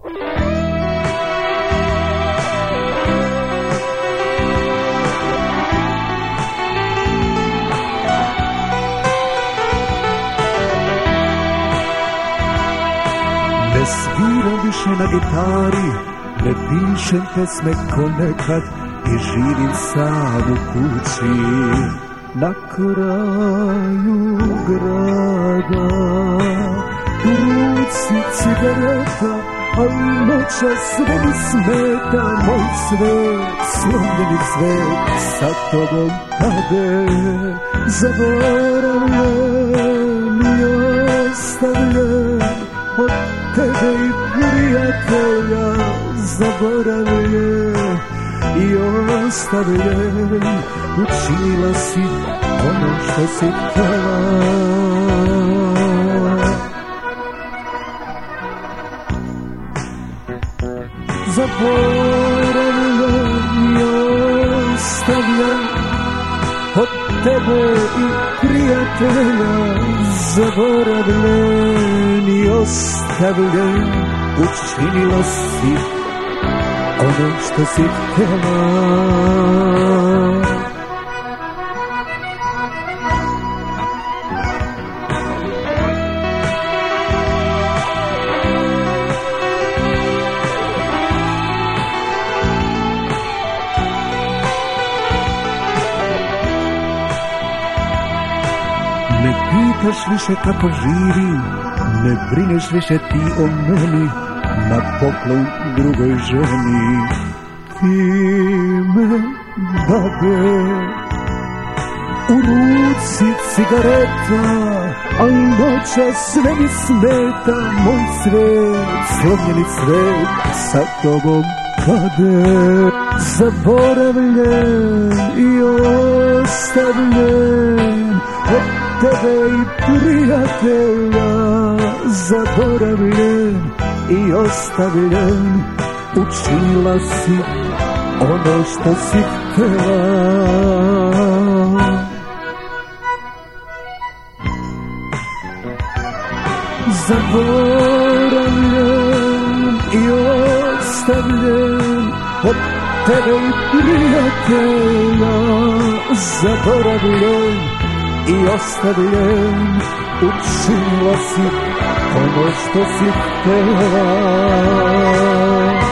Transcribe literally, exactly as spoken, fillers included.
Ne sviram više na gitari, ne pišem pesme ko nekad i živim sam u kući na kraju grada. U ruci cigareta, a noća sve mi smeta, moj svet, slomljeni svet, sa tobom pade, zaboravljen i ostavljen od tebe i prijatelja, zaboravljen i ostavljen. Učinila si ono što si htjela, zaboravljen i ostavljen od tebe i prijatelja, zaboravljen i ostavljen. Učinila si ono što si htjela. Ne pitaš više kako živim, ne brineš više ti o meni, na poklon drugoj ženi. Ti me bade, u ruci cigareta, a noća sve mi smeta, moj svet, slomljeni svet, sa tobom pade, zaboravljen i ostavljen od tebe i prijatelja, zaboravljen i ostavljen. Učinila si ono što si htjela, zaboravljen i ostavljen od tebe i prijatelja, zaboravljen i ostavljen. Učinila si ono što si htjela.